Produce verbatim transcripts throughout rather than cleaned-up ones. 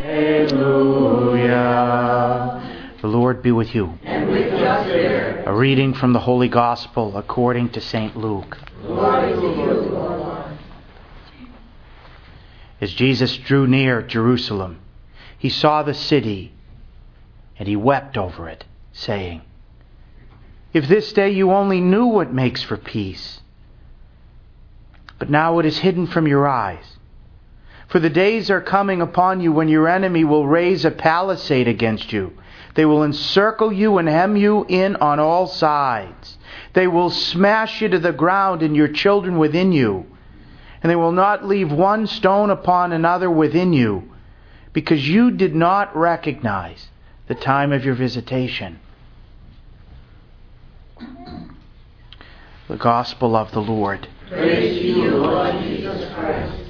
Alleluia. The Lord be with you. And with your spirit. A reading from the Holy Gospel according to Saint Luke. Glory to you, Lord. As Jesus drew near Jerusalem, he saw the city, and he wept over it, saying, "If this day you only knew what makes for peace! But now it is hidden from your eyes. For the days are coming upon you when your enemy will raise a palisade against you. They will encircle you and hem you in on all sides. They will smash you to the ground and your children within you. And they will not leave one stone upon another within you, because you did not recognize the time of your visitation." The Gospel of the Lord. Praise to you, Lord Jesus Christ.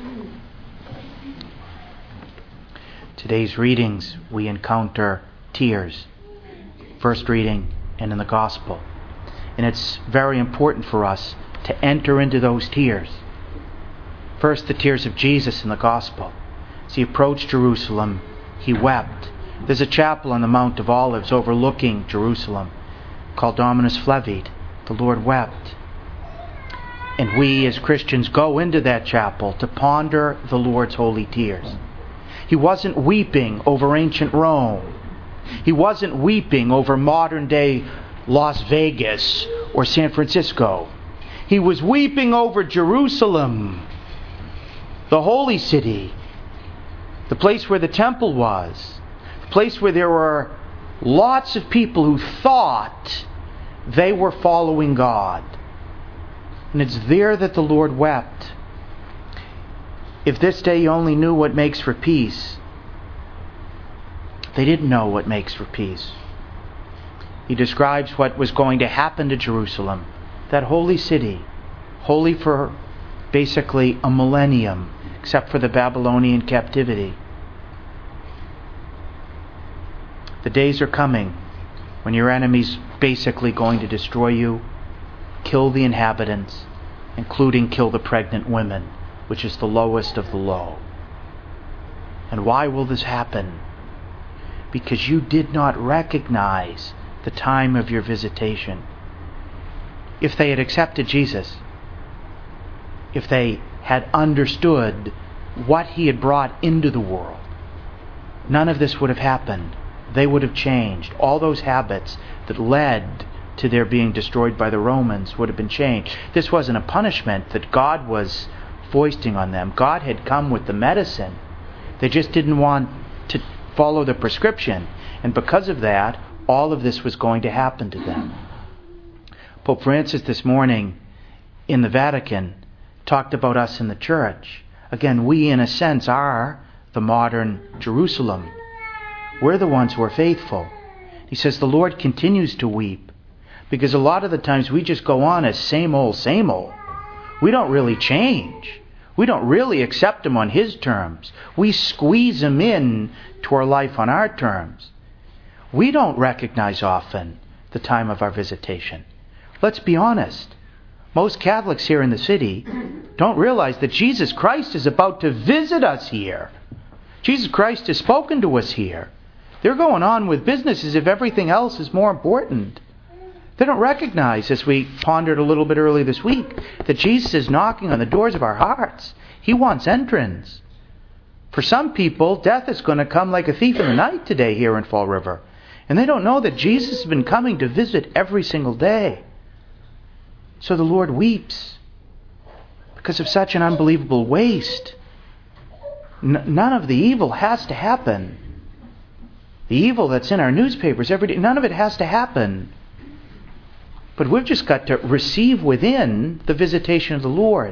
Today's readings we encounter tears. First reading and in the Gospel. And it's very important for us to enter into those tears. First, the tears of Jesus in the Gospel. As he approached Jerusalem, he wept. There's a chapel on the Mount of Olives overlooking Jerusalem called Dominus Flevit. The Lord wept. And we as Christians go into that chapel to ponder the Lord's holy tears. He wasn't weeping over ancient Rome. He wasn't weeping over modern day Las Vegas or San Francisco. He was weeping over Jerusalem, the holy city, the place where the temple was, the place where there were lots of people who thought they were following God. And it's there that the Lord wept. If this day you only knew what makes for peace, they didn't know what makes for peace. He describes what was going to happen to Jerusalem, that holy city, holy for basically a millennium, except for the Babylonian captivity. The days are coming when your enemy's basically going to destroy you, kill the inhabitants, including kill the pregnant women, which is the lowest of the low. And why will this happen? Because you did not recognize the time of your visitation. If they had accepted Jesus, if they had understood what he had brought into the world, none of this would have happened. They would have changed. All those habits that led to their being destroyed by the Romans would have been changed. This wasn't a punishment that God was foisting on them. God had come with the medicine. They just didn't want to follow the prescription. And because of that, all of this was going to happen to them. Pope Francis this morning in the Vatican talked about us in the church. Again, we in a sense are the modern Jerusalem. We're the ones who are faithful. He says the Lord continues to weep because a lot of the times we just go on as same old, same old. We don't really change. We don't really accept him on his terms. We squeeze him in to our life on our terms. We don't recognize often the time of our visitation. Let's be honest. Most Catholics here in the city don't realize that Jesus Christ is about to visit us here. Jesus Christ has spoken to us here. They're going on with business as if everything else is more important. They don't recognize, as we pondered a little bit early this week, that Jesus is knocking on the doors of our hearts. He wants entrance. For some people, death is going to come like a thief in the night today here in Fall River. And they don't know that Jesus has been coming to visit every single day. So the Lord weeps because of such an unbelievable waste. N- none of the evil has to happen. The evil that's in our newspapers every day, none of it has to happen. But we've just got to receive within the visitation of the Lord.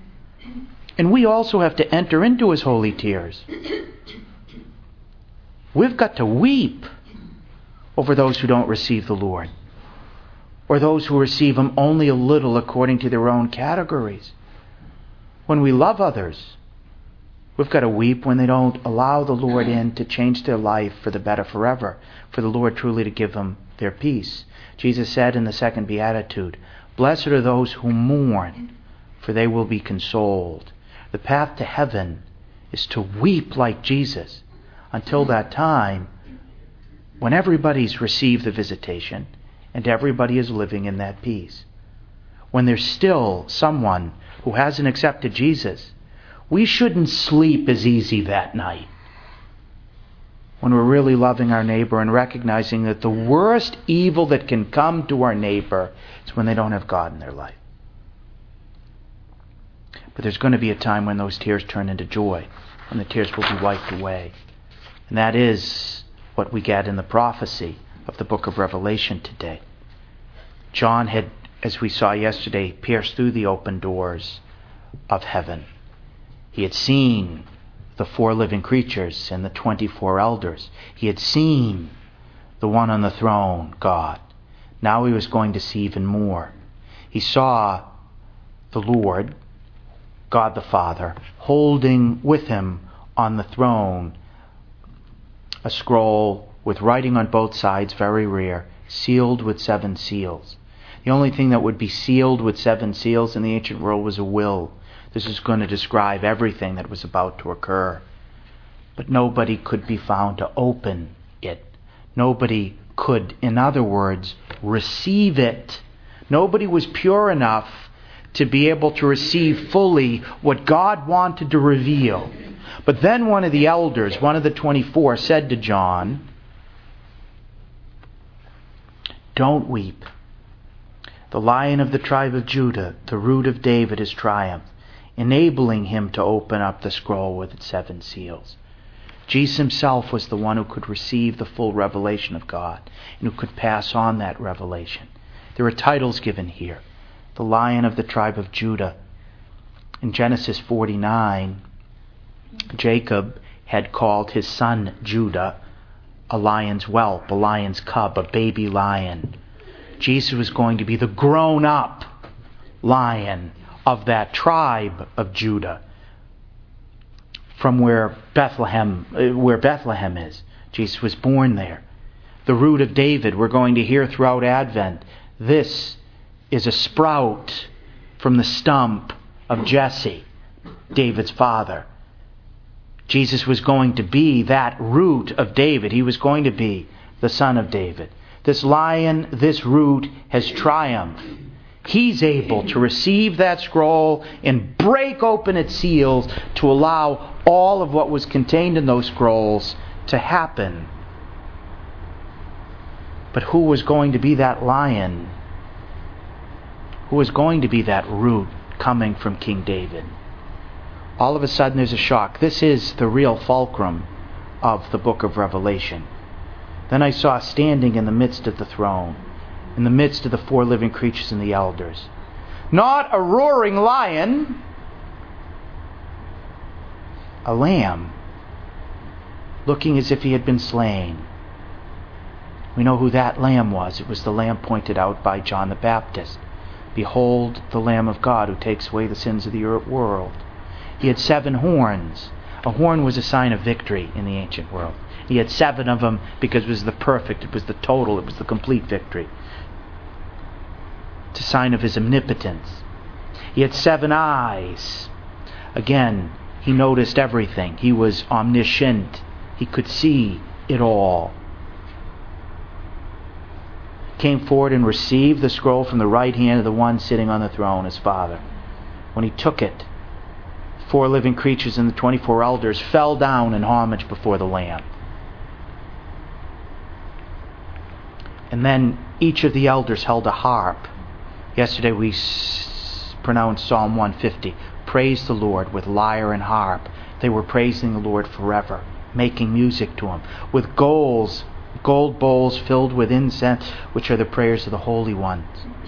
And we also have to enter into his holy tears. We've got to weep over those who don't receive the Lord, or those who receive him only a little according to their own categories. When we love others, we've got to weep when they don't allow the Lord in to change their life for the better forever, for the Lord truly to give them their peace. Jesus said in the second beatitude, "Blessed are those who mourn, for they will be consoled." The path to heaven is to weep like Jesus. until that time when everybody's received the visitation and everybody is living in that peace. When there's still someone who hasn't accepted Jesus, we shouldn't sleep as easy that night. When we're really loving our neighbor and recognizing that the worst evil that can come to our neighbor is when they don't have God in their life. But there's going to be a time when those tears turn into joy, when the tears will be wiped away. And that is what we get in the prophecy of the book of Revelation today. John had, as we saw yesterday, pierced through the open doors of heaven. He had seen the four living creatures and the twenty-four elders. He had seen the one on the throne, God. Now he was going to see even more. He saw the Lord, God the Father, holding with him on the throne a scroll with writing on both sides, very rare, sealed with seven seals. The only thing that would be sealed with seven seals in the ancient world was a will. This is going to describe everything that was about to occur. But nobody could be found to open it. Nobody could, in other words, receive it. Nobody was pure enough to be able to receive fully what God wanted to reveal. But then one of the elders, one of the twenty-four, said to John, "Don't weep. The Lion of the tribe of Judah, the Root of David, has triumphed, enabling him to open up the scroll with its seven seals." Jesus himself was the one who could receive the full revelation of God and who could pass on that revelation. There are titles given here. The Lion of the tribe of Judah. In Genesis forty-nine, Jacob had called his son Judah a lion's whelp, a lion's cub, a baby lion. Jesus was going to be the grown-up lion of that tribe of Judah, from where Bethlehem, where Bethlehem is. Jesus was born there. The Root of David, we're going to hear throughout Advent. This is a sprout from the stump of Jesse, David's father. Jesus was going to be that root of David. He was going to be the son of David. This lion, this root, has triumphed. He's able to receive that scroll and break open its seals to allow all of what was contained in those scrolls to happen. But who was going to be that lion? Who was going to be that root coming from King David? All of a sudden there's a shock. This is the real fulcrum of the book of Revelation. Then I saw standing in the midst of the throne, in the midst of the four living creatures and the elders, not a roaring lion, a lamb, looking as if he had been slain. We know who that lamb was. It was the lamb pointed out by John the Baptist. Behold, the Lamb of God who takes away the sins of the world. He had seven horns. A horn was a sign of victory in the ancient world. He had seven of them because it was the perfect, it was the total, it was the complete victory. It's a sign of his omnipotence. He had seven eyes. Again, he noticed everything. He was omniscient. He could see it all. Came forward and received the scroll from the right hand of the one sitting on the throne, his Father. When he took it, four living creatures and the twenty-four elders fell down in homage before the Lamb. And then each of the elders held a harp. Yesterday we s- pronounced Psalm one fifty. Praise the Lord with lyre and harp. They were praising the Lord forever, making music to him, with goals, gold bowls filled with incense, which are the prayers of the holy ones.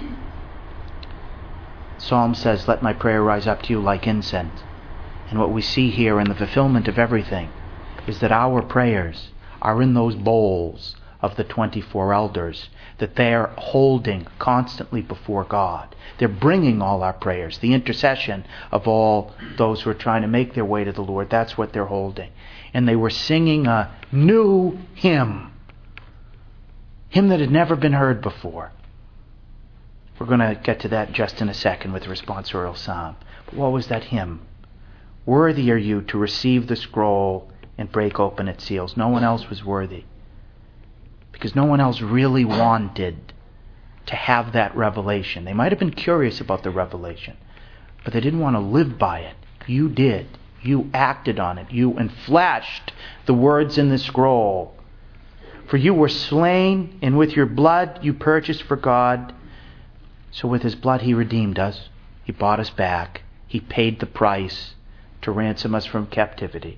Psalm says, let my prayer rise up to you like incense. And what we see here in the fulfillment of everything is that our prayers are in those bowls of the twenty-four elders that they're holding constantly before God. They're bringing all our prayers, the intercession of all those who are trying to make their way to the Lord. That's what they're holding. And they were singing a new hymn, hymn that had never been heard before. We're going to get to that just in a second with the responsorial psalm. But what was that hymn? Worthy are you to receive the scroll and break open its seals. No one else was worthy. Because no one else really wanted to have that revelation. They might have been curious about the revelation, but they didn't want to live by it. You did. You acted on it. You enfleshed the words in the scroll. For you were slain, and with your blood you purchased for God. So with his blood he redeemed us. He bought us back. He paid the price to ransom us from captivity.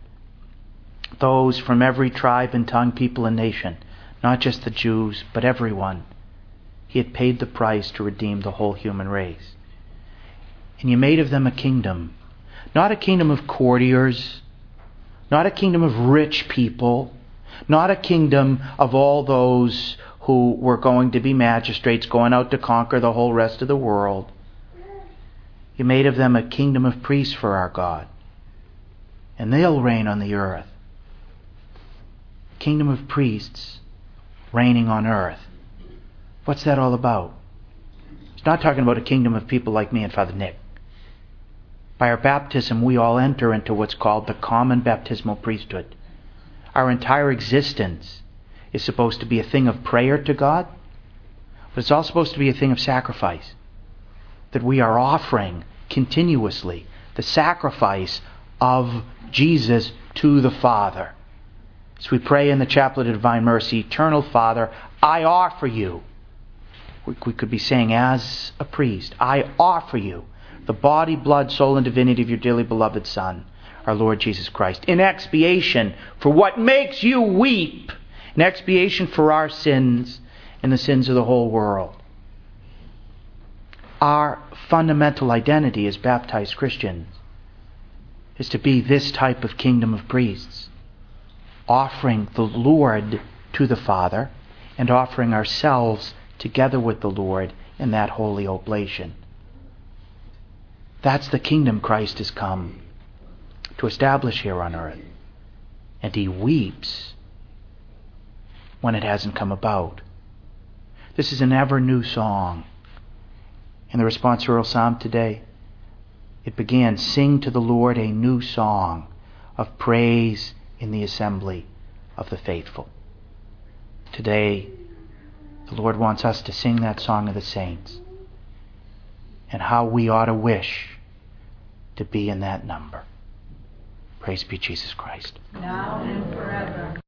Those from every tribe and tongue, people and nation, not just the Jews, but everyone. He had paid the price to redeem the whole human race. And you made of them a kingdom. Not a kingdom of courtiers, not a kingdom of rich people, not a kingdom of all those who were going to be magistrates going out to conquer the whole rest of the world. You made of them a kingdom of priests for our God, and they'll reign on the earth. Kingdom of priests reigning on earth. What's that all about? It's not talking about a kingdom of people like me and Father Nick. By our baptism, we all enter into what's called the common baptismal priesthood. Our entire existence is supposed to be a thing of prayer to God, but it's also supposed to be a thing of sacrifice. That we are offering continuously the sacrifice of Jesus to the Father. So we pray in the Chaplet of Divine Mercy, Eternal Father, I offer you. We could be saying as a priest, I offer you the body, blood, soul, and divinity of your dearly beloved Son, our Lord Jesus Christ, in expiation for what makes you weep, in expiation for our sins and the sins of the whole world. Our fundamental identity as baptized Christians is to be this type of kingdom of priests, offering the Lord to the Father and offering ourselves together with the Lord in that holy oblation. That's the kingdom Christ has come to establish here on earth. And he weeps when it hasn't come about. This is an ever new song. In the responsorial psalm today, it began, sing to the Lord a new song of praise in the assembly of the faithful. Today, the Lord wants us to sing that song of the saints, and how we ought to wish to be in that number. Praise be Jesus Christ. Now and forever.